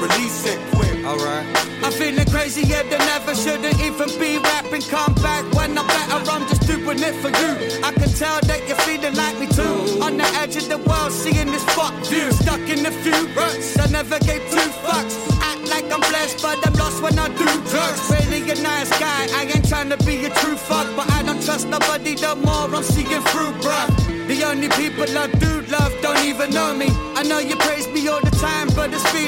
release it quick. Alright. I'm feeling crazier than ever, shouldn't even be rapping. Come back when I'm better, I'm just doing it for you. I can tell that you're feeling like me too. On the edge of the world, seeing this fuck view. Stuck in a few ruts, I never gave two fucks. Act like I'm blessed, but I'm lost when I do drugs. Really a nice guy, I ain't trying to be a true fuck, but I don't trust nobody the more I'm seeing through, bruh. The only people I do love don't even know me. I know you praise me all the time, but it's